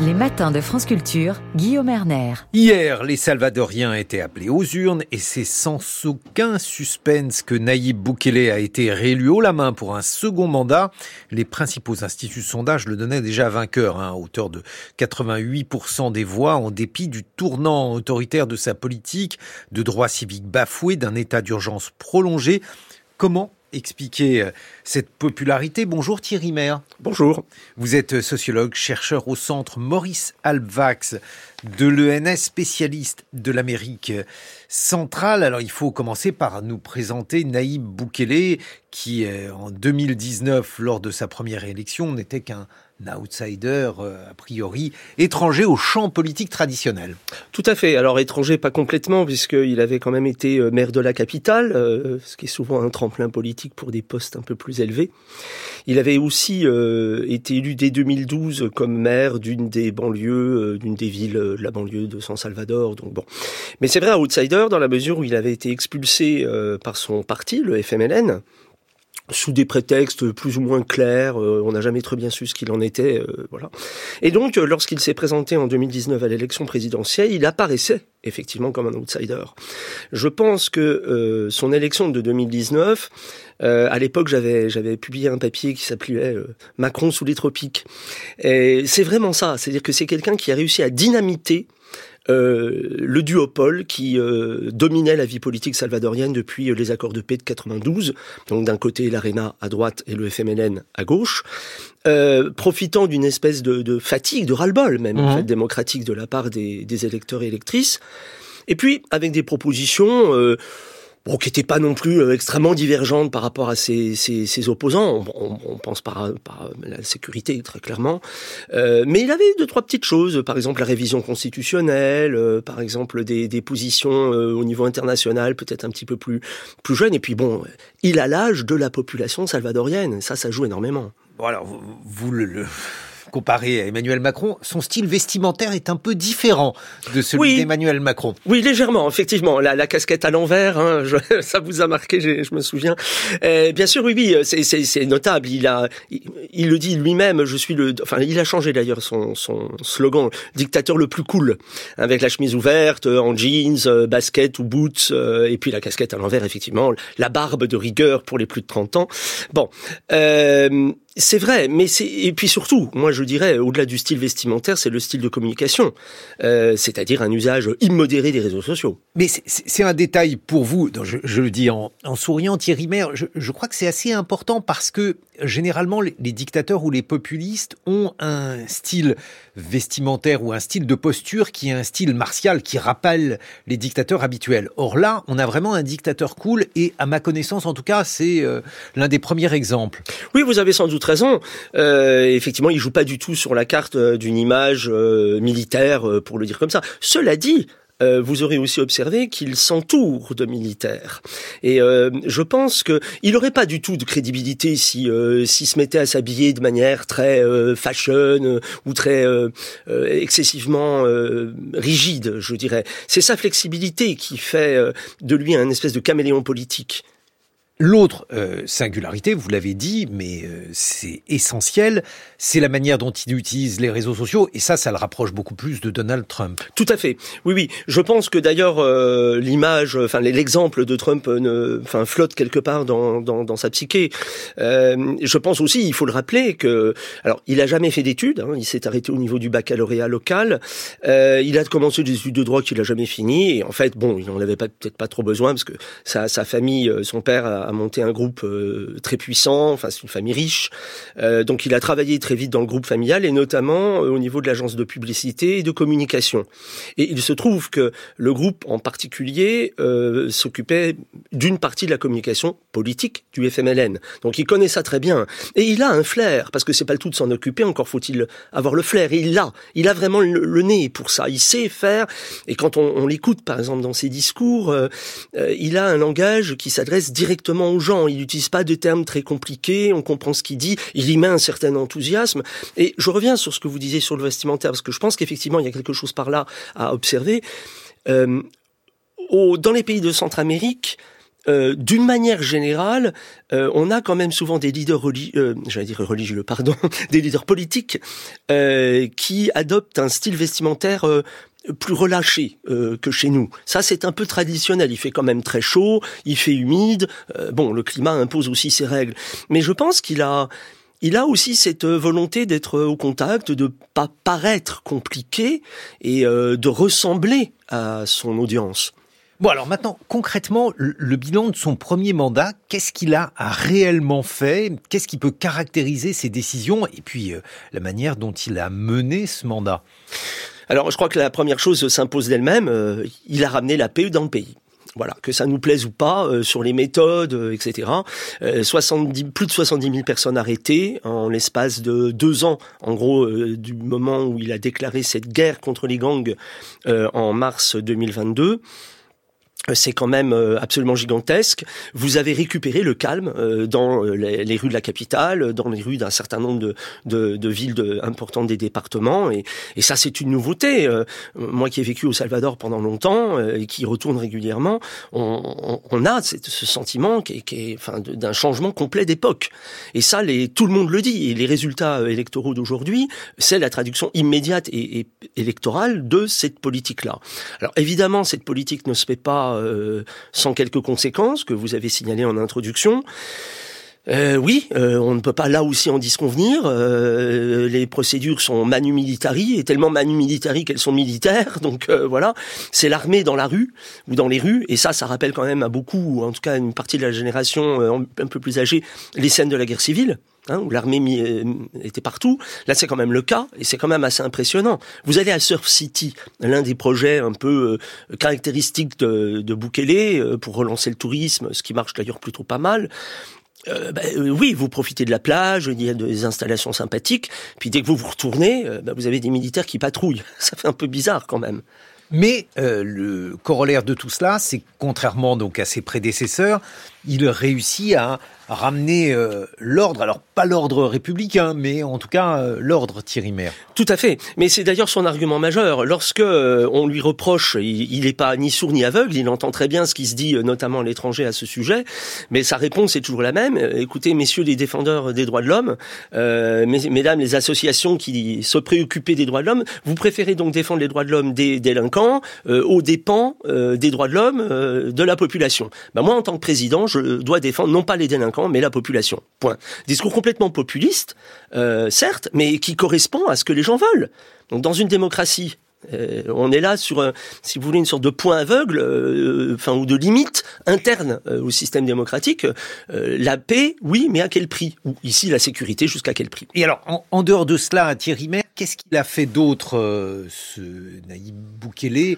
Les matins de France Culture, Guillaume Erner. Hier, les Salvadoriens étaient appelés aux urnes et c'est sans aucun suspense que Nayib Bukele a été réélu haut la main pour un second mandat. Les principaux instituts de sondage le donnaient déjà vainqueur, à hauteur de 88% des voix, en dépit du tournant autoritaire de sa politique, de droits civiques bafoués, d'un état d'urgence prolongé. Comment expliquer cette popularité? Bonjour Thierry Maire. Bonjour. Vous êtes sociologue, chercheur au centre Maurice Halbwachs de l'ENS, spécialiste de l'Amérique centrale. Alors il faut commencer par nous présenter Nayib Bukele qui, en 2019, lors de sa première élection, n'était qu'un outsider, a priori, étranger au champ politique traditionnel. Tout à fait. Alors étranger, pas complètement, puisqu'il avait quand même été maire de la capitale, ce qui est souvent un tremplin politique pour des postes un peu plus élevés. Il avait aussi été élu dès 2012 comme maire d'une des banlieues, d'une des villes de la banlieue de San Salvador. Donc bon. Mais c'est vrai, un outsider dans la mesure où il avait été expulsé par son parti, le FMLN, sous des prétextes plus ou moins clairs, on n'a jamais très bien su ce qu'il en était, voilà. Et donc, lorsqu'il s'est présenté en 2019 à l'élection présidentielle, il apparaissait effectivement comme un outsider. Je pense que son élection de 2019, à l'époque, j'avais publié un papier qui s'appelait Macron sous les tropiques. Et c'est vraiment ça, c'est-à-dire que c'est quelqu'un qui a réussi à dynamiter le duopole qui dominait la vie politique salvadorienne depuis les accords de paix de 92, donc d'un côté l'ARENA à droite et le FMLN à gauche, profitant d'une espèce de fatigue, de ras-le-bol même en fait, démocratique de la part des électeurs et électrices, et puis avec des propositions qui n'étaient pas non plus extrêmement divergentes par rapport à ses opposants. On pense par la sécurité, très clairement. Mais il avait deux, trois petites choses. Par exemple, la révision constitutionnelle, par exemple, des positions au niveau international, peut-être un petit peu plus jeunes. Et puis bon, il a l'âge de la population salvadorienne. Ça joue énormément. Bon alors, vous le comparé à Emmanuel Macron, son style vestimentaire est un peu différent de celui d'Emmanuel Macron. Oui, légèrement, effectivement. La casquette à l'envers, ça vous a marqué, je me souviens. Bien sûr, oui, c'est notable. Il le dit lui-même. Il a changé d'ailleurs son slogan, dictateur le plus cool, avec la chemise ouverte, en jeans, basket ou boots, et puis la casquette à l'envers, effectivement, la barbe de rigueur pour les plus de 30 ans. Bon. C'est vrai, et puis surtout, moi je dirais, au-delà du style vestimentaire, c'est le style de communication, c'est-à-dire un usage immodéré des réseaux sociaux. Mais c'est un détail pour vous, je le dis en souriant, Thierry Maire, je crois que c'est assez important parce que généralement les dictateurs ou les populistes ont un style vestimentaire ou un style de posture qui est un style martial, qui rappelle les dictateurs habituels. Or là, on a vraiment un dictateur cool et à ma connaissance en tout cas, c'est l'un des premiers exemples. Oui, vous avez sans doute raison. Effectivement, il joue pas du tout sur la carte d'une image militaire, pour le dire comme ça. Cela dit, vous aurez aussi observé qu'il s'entoure de militaires. Et je pense que il n'aurait pas du tout de crédibilité s'il se mettait à s'habiller de manière très fashion ou très excessivement rigide, je dirais. C'est sa flexibilité qui fait de lui un espèce de caméléon politique. L'autre singularité, vous l'avez dit, mais c'est essentiel, c'est la manière dont il utilise les réseaux sociaux, et ça le rapproche beaucoup plus de Donald Trump. Tout à fait, oui. Je pense que d'ailleurs l'exemple de Trump flotte quelque part dans sa psyché. Je pense aussi, il faut le rappeler, que alors il a jamais fait d'études, il s'est arrêté au niveau du baccalauréat local, il a commencé des études de droit qu'il a jamais fini, et en fait, il n'en avait peut-être pas trop besoin, parce que sa famille, son père a monté un groupe très puissant, c'est une famille riche, donc il a travaillé très vite dans le groupe familial et notamment au niveau de l'agence de publicité et de communication. Et il se trouve que le groupe en particulier s'occupait d'une partie de la communication politique du FMLN. Donc il connaît ça très bien. Et il a un flair, parce que c'est pas le tout de s'en occuper, encore faut-il avoir le flair. Et il a vraiment le nez pour ça. Il sait faire. Et quand on l'écoute, par exemple, dans ses discours, il a un langage qui s'adresse directement aux gens. Il n'utilise pas de termes très compliqués, on comprend ce qu'il dit, il y met un certain enthousiasme. Et je reviens sur ce que vous disiez sur le vestimentaire, parce que je pense qu'effectivement, il y a quelque chose par là à observer. Dans les pays de Centramérique, d'une manière générale, on a quand même souvent des leaders des leaders politiques qui adoptent un style vestimentaire plus relâché que chez nous. Ça, c'est un peu traditionnel. Il fait quand même très chaud, il fait humide. Le climat impose aussi ses règles. Mais je pense qu'il a aussi cette volonté d'être au contact, de pas paraître compliqué et de ressembler à son audience. Bon, alors maintenant, concrètement, le bilan de son premier mandat, qu'est-ce qu'il a réellement fait? Qu'est-ce qui peut caractériser ses décisions? Et puis, la manière dont il a mené ce mandat? Alors, je crois que la première chose s'impose d'elle-même. Il a ramené la paix dans le pays. Voilà, que ça nous plaise ou pas, sur les méthodes, etc. Plus de 70 000 personnes arrêtées en l'espace de 2 ans, en gros, du moment où il a déclaré cette guerre contre les gangs en mars 2022. C'est quand même absolument gigantesque. Vous avez récupéré le calme dans les rues de la capitale, dans les rues d'un certain nombre de villes importantes des départements, et ça c'est une nouveauté. Moi qui ai vécu au Salvador pendant longtemps et qui retourne régulièrement, on a ce sentiment qui est d'un changement complet d'époque. Et ça, tout le monde le dit. Et les résultats électoraux d'aujourd'hui, c'est la traduction immédiate et électorale de cette politique-là. Alors évidemment, cette politique ne se fait pas sans quelques conséquences que vous avez signalées en introduction. On ne peut pas là aussi en disconvenir. Les procédures sont manu militari, et tellement manu militari qu'elles sont militaires. Donc voilà, c'est l'armée dans la rue ou dans les rues, et ça rappelle quand même à beaucoup, ou en tout cas une partie de la génération un peu plus âgée, les scènes de la guerre civile. Où l'armée était partout. Là, c'est quand même le cas, et c'est quand même assez impressionnant. Vous allez à Surf City, l'un des projets un peu caractéristiques de Bukele pour relancer le tourisme, ce qui marche d'ailleurs plutôt pas mal. Oui, vous profitez de la plage, il y a des installations sympathiques, puis dès que vous retournez, vous avez des militaires qui patrouillent. Ça fait un peu bizarre quand même. Mais le corollaire de tout cela, c'est que contrairement donc à ses prédécesseurs, il réussit à ramener l'ordre, alors pas l'ordre républicain, mais en tout cas l'ordre, Thierry Maire. Tout à fait, mais c'est d'ailleurs son argument majeur. Lorsque on lui reproche, il n'est pas ni sourd ni aveugle, il entend très bien ce qui se dit notamment à l'étranger à ce sujet, mais sa réponse est toujours la même. Écoutez, messieurs les défendeurs des droits de l'homme, mesdames les associations qui se préoccupaient des droits de l'homme, vous préférez donc défendre les droits de l'homme des délinquants aux dépens des droits de l'homme de la population. Moi, en tant que président, je dois défendre non pas les délinquants, mais la population. Point. Discours complètement populiste, certes, mais qui correspond à ce que les gens veulent. Donc, dans une démocratie, on est là sur, si vous voulez, une sorte de point aveugle, ou de limite interne au système démocratique. La paix, oui, mais à quel prix? Ou ici, la sécurité, jusqu'à quel prix? Et alors, en dehors de cela, Thierry Maire, qu'est-ce qu'il a fait d'autre, ce Nayib Bukele?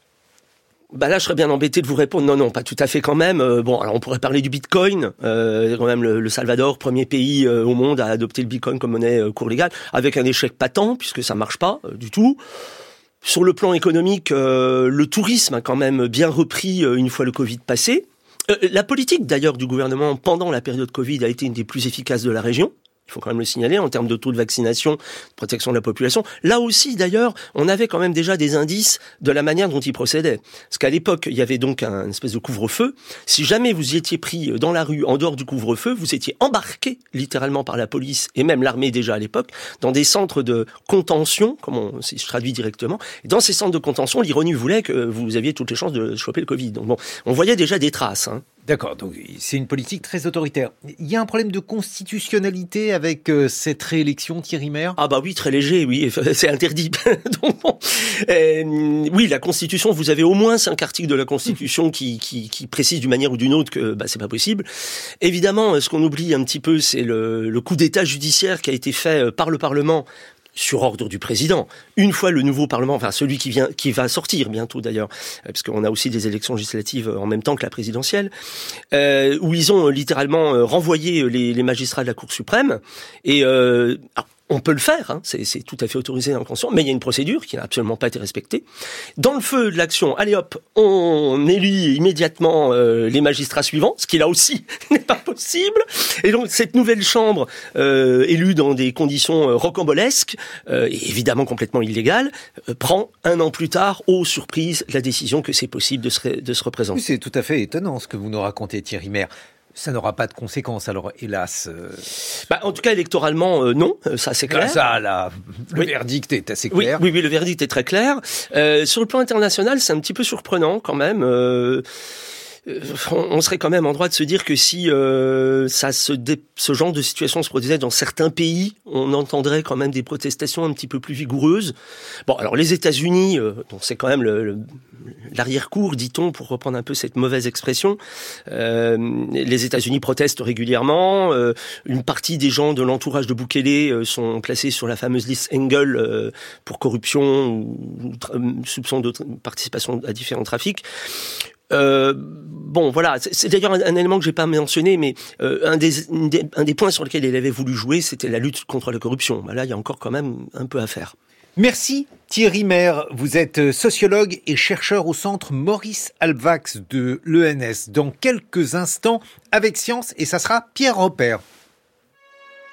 Là, je serais bien embêté de vous répondre. Non, pas tout à fait quand même. Alors on pourrait parler du Bitcoin. Quand même, le Salvador, premier pays au monde à adopter le Bitcoin comme monnaie cours légale, avec un échec patent, puisque ça marche pas du tout. Sur le plan économique, le tourisme a quand même bien repris une fois le Covid passé. La politique, d'ailleurs, du gouvernement pendant la période Covid a été une des plus efficaces de la région. Il faut quand même le signaler, en termes de taux de vaccination, de protection de la population. Là aussi, d'ailleurs, on avait quand même déjà des indices de la manière dont il procédait. Parce qu'à l'époque, il y avait donc une espèce de couvre-feu. Si jamais vous y étiez pris dans la rue, en dehors du couvre-feu, vous étiez embarqué littéralement par la police, et même l'armée déjà à l'époque, dans des centres de contention, si je traduis directement. Et dans ces centres de contention, l'ironie voulait que vous aviez toutes les chances de choper le Covid. Donc on voyait déjà des traces, D'accord, donc c'est une politique très autoritaire. Il y a un problème de constitutionnalité avec cette réélection, Thierry Maire? Oui, très léger, oui, c'est interdit. Donc, oui, la Constitution, vous avez au moins 5 articles de la Constitution qui précisent d'une manière ou d'une autre que c'est pas possible. Évidemment, ce qu'on oublie un petit peu, c'est le coup d'État judiciaire qui a été fait par le Parlement sur ordre du président. Une fois le nouveau Parlement, celui qui va sortir bientôt d'ailleurs, parce qu'on a aussi des élections législatives en même temps que la présidentielle, où ils ont littéralement renvoyé les magistrats de la Cour suprême. Et On peut le faire, hein, c'est tout à fait autorisé dans le Constitution, mais il y a une procédure qui n'a absolument pas été respectée. Dans le feu de l'action, allez hop, on élit immédiatement les magistrats suivants, ce qui là aussi n'est pas possible. Et donc cette nouvelle chambre, élue dans des conditions rocambolesques, et évidemment complètement illégales, prend 1 an plus tard, surprise, la décision que c'est possible de se représenter. Oui, c'est tout à fait étonnant ce que vous nous racontez, Thierry Maire. Ça n'aura pas de conséquences, alors hélas. En tout cas, électoralement, non, ça c'est clair. Le verdict est assez clair. Oui, le verdict est très clair. Sur le plan international, c'est un petit peu surprenant quand même. On serait quand même en droit de se dire que si ce genre de situation se produisait dans certains pays, on entendrait quand même des protestations un petit peu plus vigoureuses. Bon, alors les États-Unis, donc c'est quand même l'arrière-cour, dit-on, pour reprendre un peu cette mauvaise expression. Les États-Unis protestent régulièrement. Une partie des gens de l'entourage de Bukele sont placés sur la fameuse liste Engel pour corruption ou soupçon de participation à différents trafics. Voilà, c'est d'ailleurs un élément que j'ai pas mentionné, mais un des points sur lesquels il avait voulu jouer, c'était la lutte contre la corruption. Là, il y a encore quand même un peu à faire. Merci Thierry Maire, vous êtes sociologue et chercheur au centre Maurice Halbwachs de l'ENS. Dans quelques instants, avec Science, et ça sera Pierre Robert.